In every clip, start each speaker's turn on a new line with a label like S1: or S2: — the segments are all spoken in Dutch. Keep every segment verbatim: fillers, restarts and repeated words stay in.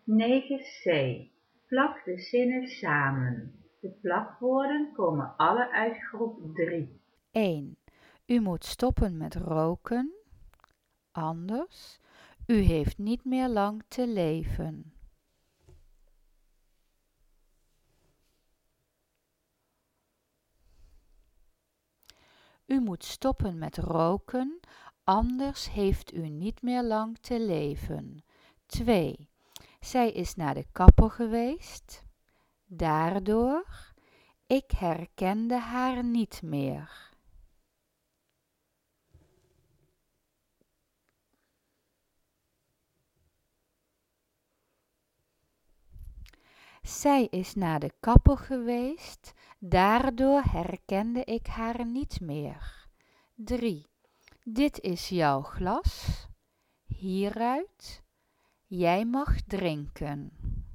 S1: negen c. Plak de zinnen samen. De plakwoorden komen alle uit groep drie.
S2: één. U moet stoppen met roken, anders. U heeft niet meer lang te leven. U moet stoppen met roken, anders heeft u niet meer lang te leven. twee. Zij is naar de kapper geweest. Daardoor, ik herkende haar niet meer. Zij is naar de kapper geweest, daardoor herkende ik haar niet meer. drie. Dit is jouw glas. Hieruit. Jij mag drinken.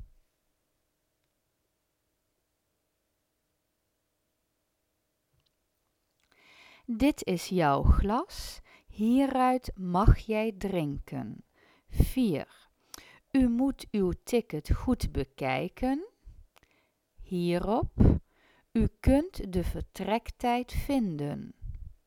S2: Dit is jouw glas. Hieruit mag jij drinken. vier. U moet uw ticket goed bekijken. Hierop. U kunt de vertrektijd vinden.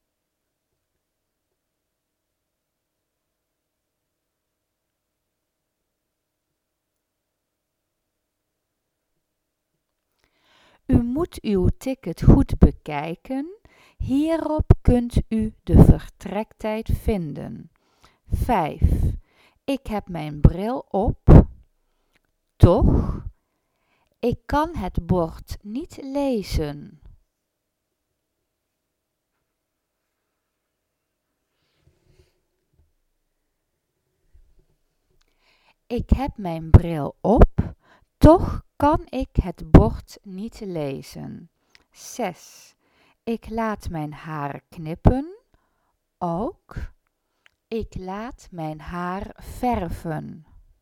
S2: U moet uw ticket goed bekijken. Hierop kunt u de vertrektijd vinden. vijf. Ik heb mijn bril op. Toch? Ik kan het bord niet lezen. Ik heb mijn bril op. Toch kan ik het bord niet lezen. zes. Ik laat mijn haar knippen. Ook. Ik laat mijn haar verven.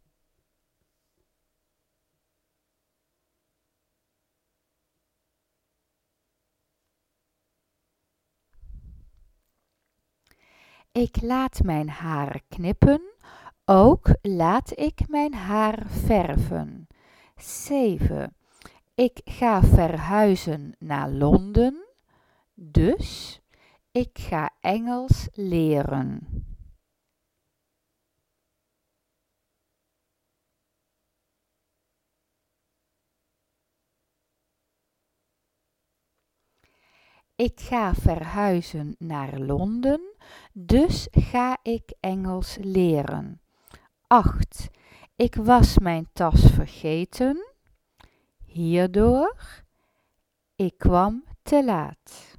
S2: Ik laat mijn haar knippen. Ook laat ik mijn haar verven. zeven. Ik ga verhuizen naar Londen. Dus ik ga Engels leren. Ik ga verhuizen naar Londen, dus ga ik Engels leren. acht. Ik was mijn tas vergeten. Hierdoor, ik kwam te laat.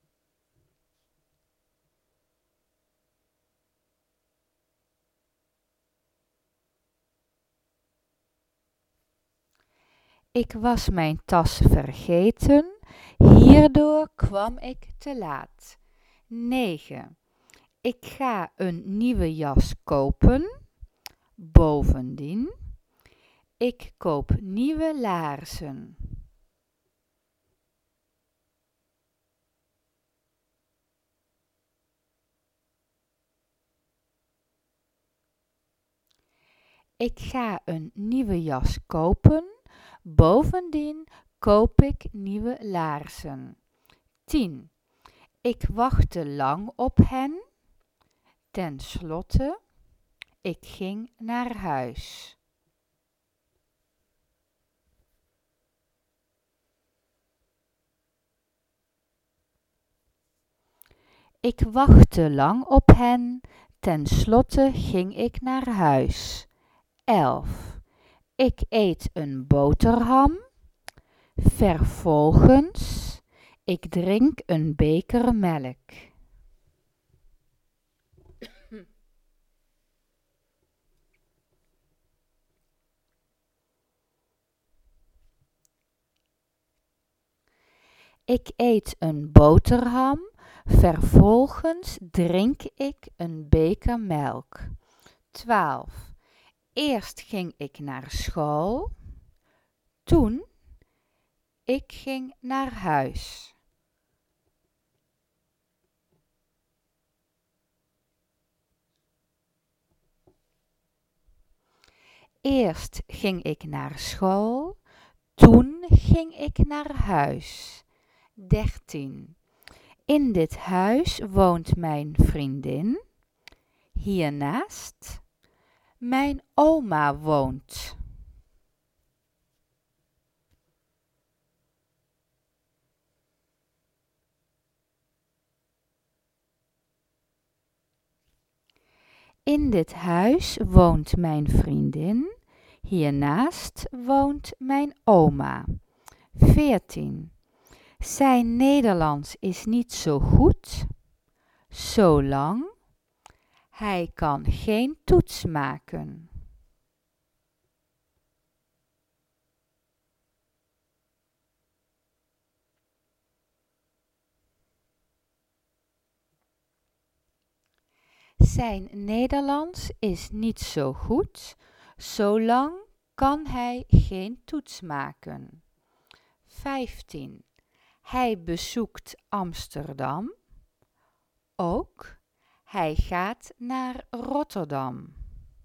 S2: Ik was mijn tas vergeten. Hierdoor kwam ik te laat. negen. Ik ga een nieuwe jas kopen. Bovendien, ik koop nieuwe laarzen. Ik ga een nieuwe jas kopen. Bovendien koop ik nieuwe laarzen. tien. Ik wachtte lang op hen. Ten slotte, ik ging naar huis. Ik wachtte lang op hen. Ten slotte ging ik naar huis. elf. Ik eet een boterham. Vervolgens, ik drink een beker melk. Ik eet een boterham. Vervolgens drink ik een beker melk. twaalf. Eerst ging ik naar school. Toen, ik ging naar huis. Eerst ging ik naar school, toen ging ik naar huis. dertien. In dit huis woont mijn vriendin. Hiernaast mijn oma woont. In dit huis woont mijn vriendin. Hiernaast woont mijn oma. veertien. Zijn Nederlands is niet zo goed, zolang hij kan geen toets maken. Zijn Nederlands is niet zo goed, zolang kan hij geen toets maken. vijftien. Hij bezoekt Amsterdam. Ook hij gaat naar Rotterdam.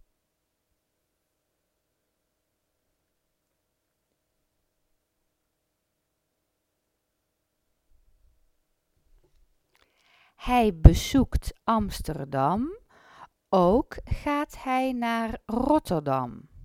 S2: Hij bezoekt Amsterdam. Ook gaat hij naar Rotterdam.